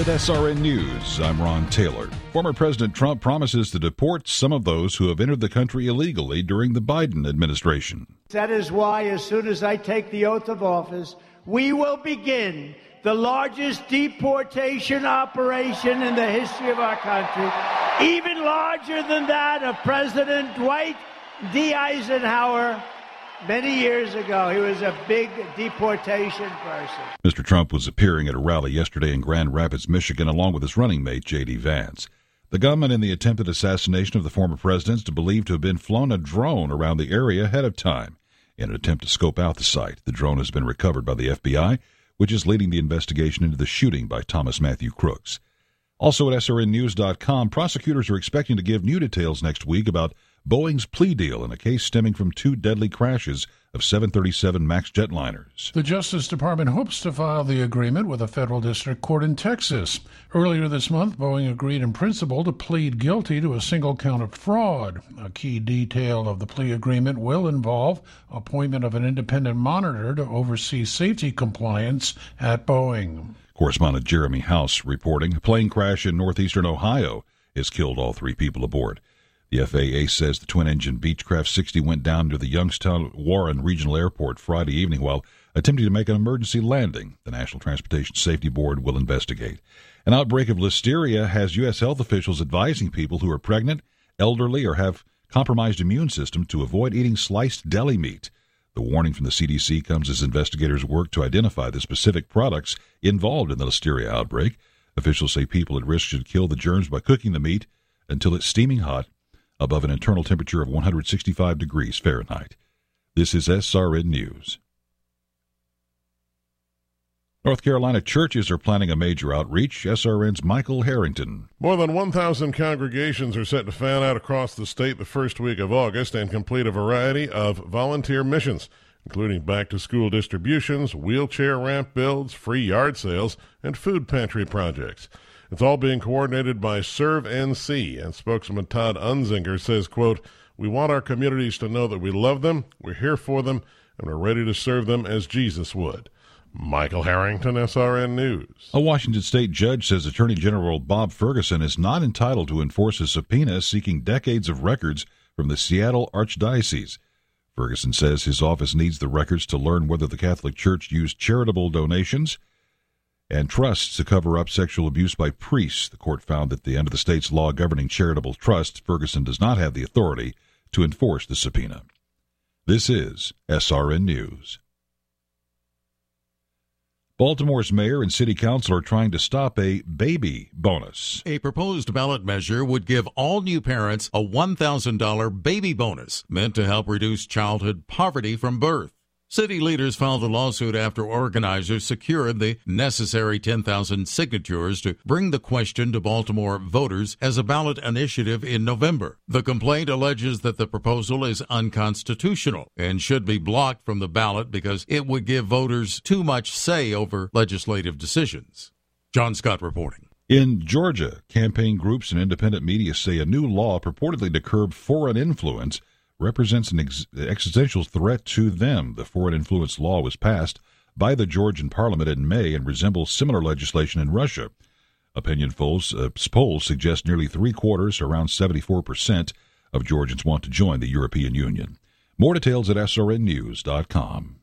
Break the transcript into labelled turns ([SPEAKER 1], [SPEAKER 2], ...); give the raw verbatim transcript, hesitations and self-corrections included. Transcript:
[SPEAKER 1] With S R N News, I'm Ron Taylor. Former President Trump promises to deport some of those who have entered the country illegally during the Biden administration.
[SPEAKER 2] That is why, as soon as I take the oath of office, we will begin the largest deportation operation in the history of our country, even larger than that of President Dwight D. Eisenhower. Many years ago, he was a big deportation person.
[SPEAKER 1] Mister Trump was appearing at a rally yesterday in Grand Rapids, Michigan, along with his running mate, J D. Vance. The gunman in the attempted assassination of the former president is believed to have been flown a drone around the area ahead of time in an attempt to scope out the site. The drone has been recovered by the F B I, which is leading the investigation into the shooting by Thomas Matthew Crooks. Also at S R N news dot com, prosecutors are expecting to give new details next week about Boeing's plea deal in a case stemming from two deadly crashes of seven thirty-seven MAX jetliners.
[SPEAKER 3] The Justice Department hopes to file the agreement with a federal district court in Texas. Earlier this month, Boeing agreed in principle to plead guilty to a single count of fraud. A key detail of the plea agreement will involve appointment of an independent monitor to oversee safety compliance at Boeing.
[SPEAKER 1] Correspondent Jeremy House reporting a plane crash in northeastern Ohio has killed all three people aboard. The F A A says the twin-engine Beechcraft sixty went down near the Youngstown-Warren Regional Airport Friday evening while attempting to make an emergency landing. The National Transportation Safety Board will investigate. An outbreak of listeria has U S health officials advising people who are pregnant, elderly, or have compromised immune system to avoid eating sliced deli meat. The warning from the C D C comes as investigators work to identify the specific products involved in the listeria outbreak. Officials say people at risk should kill the germs by cooking the meat until it's steaming hot, above an internal temperature of one hundred sixty-five degrees Fahrenheit. This is S R N News. North Carolina churches are planning a major outreach. S R N's Michael Harrington.
[SPEAKER 4] More than one thousand congregations are set to fan out across the state the first week of August and complete a variety of volunteer missions, including back-to-school distributions, wheelchair ramp builds, free yard sales, and food pantry projects. It's all being coordinated by Serve N C, and spokesman Todd Unzinger says, quote, "We want our communities to know that we love them, we're here for them, and we're ready to serve them as Jesus would." Michael Harrington, S R N News.
[SPEAKER 1] A Washington state judge says Attorney General Bob Ferguson is not entitled to enforce a subpoena seeking decades of records from the Seattle Archdiocese. Ferguson says his office needs the records to learn whether the Catholic Church used charitable donations and trusts to cover up sexual abuse by priests. The court found that the under the state's law governing charitable trusts, Ferguson does not have the authority to enforce the subpoena. This is S R N News. Baltimore's mayor and city council are trying to stop a baby bonus.
[SPEAKER 5] A proposed ballot measure would give all new parents a one thousand dollars baby bonus, meant to help reduce childhood poverty from birth. City leaders filed a lawsuit after organizers secured the necessary ten thousand signatures to bring the question to Baltimore voters as a ballot initiative in November. The complaint alleges that the proposal is unconstitutional and should be blocked from the ballot because it would give voters too much say over legislative decisions. John Scott reporting.
[SPEAKER 1] In Georgia, campaign groups and independent media say a new law purportedly to curb foreign influence represents an ex- existential threat to them. The foreign influence law was passed by the Georgian parliament in May and resembles similar legislation in Russia. Opinion polls, uh, polls suggest nearly three-quarters, around seventy-four percent, of Georgians want to join the European Union. More details at S R N news dot com.